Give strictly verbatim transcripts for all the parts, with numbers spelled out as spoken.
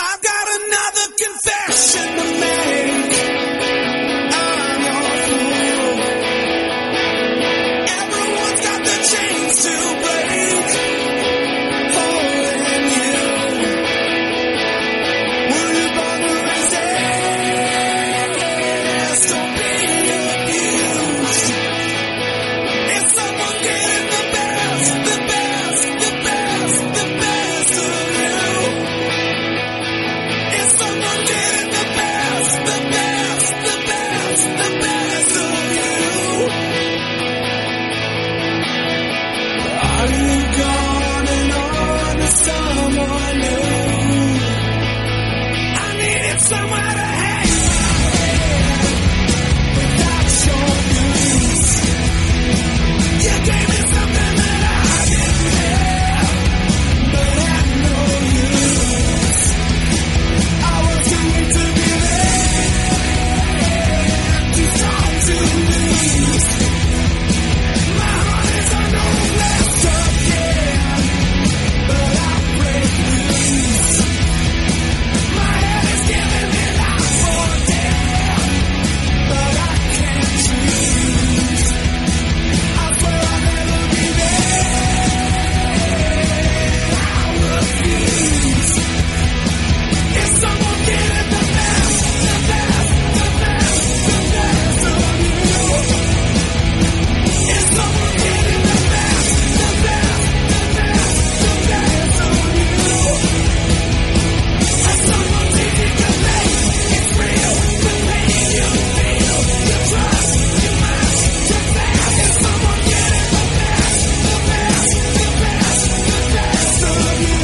I've got another confession to make. I'm your fool. Everyone's got the chains to break. Holding you. Were you born to resist or being abused? Is someone getting the best, the best, the best, the best of you? Is someone getting the best, the best, the best, the best of you? Are you gone and on to someone new? I needed somewhere to hang my head without your news. You gave me something that I didn't have, but had no use. I was too weak to be there, too strong to lose. My heart is under arrest again, but I break loose. My head is giving me life or death, but I can't choose. I swear I'll never be there. I refuse. Is someone getting the best, the best, the best, the best of you? Is someone getting the best, the best, the best, the best of you? Is someone taking your place? It's real, the pain you feel, you trust, you match, you fast. Is someone getting the best, the best, the best, the best of you?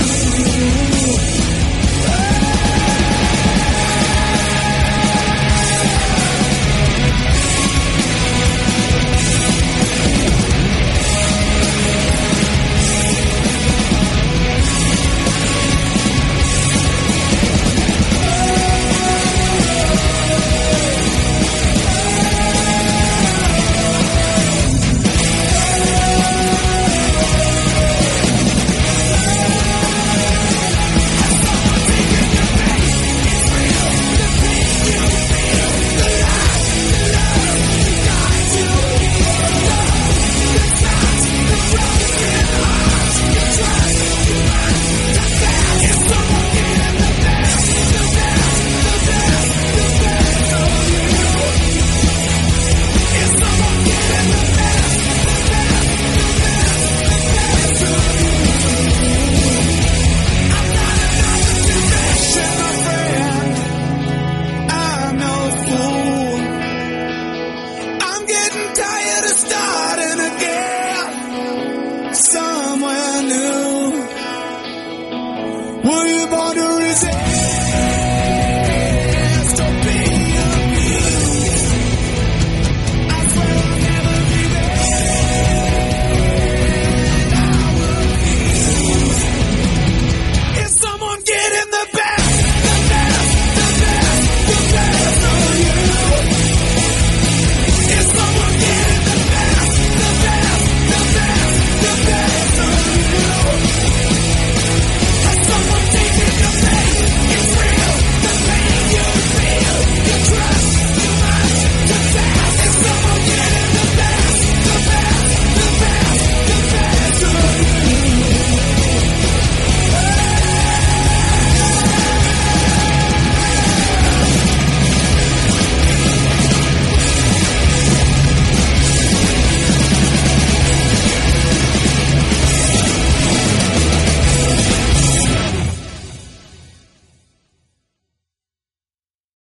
I'm no fool. I'm getting tired of starting again somewhere new. Were you born to resist?